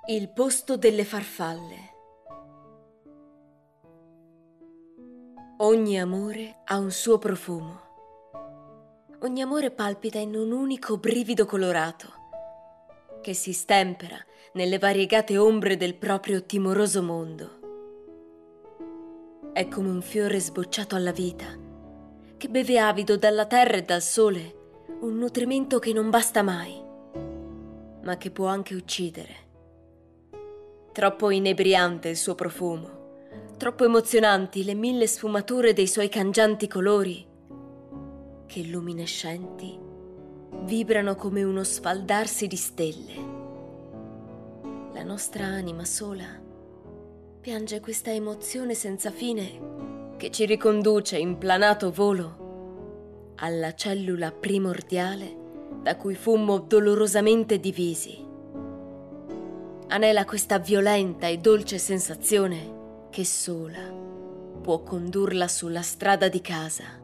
Il posto delle farfalle. Ogni amore ha un suo profumo. Ogni amore palpita in un unico brivido colorato, che si stempera nelle variegate ombre del proprio timoroso mondo. È come un fiore sbocciato alla vita, che beve avido dalla terra e dal sole un nutrimento che non basta mai, ma che può anche uccidere. Troppo inebriante il suo profumo, troppo emozionanti le mille sfumature dei suoi cangianti colori, che luminescenti vibrano come uno sfaldarsi di stelle. La nostra anima sola piange questa emozione senza fine che ci riconduce in planato volo alla cellula primordiale da cui fummo dolorosamente divisi. Anela questa violenta e dolce sensazione che sola può condurla sulla strada di casa.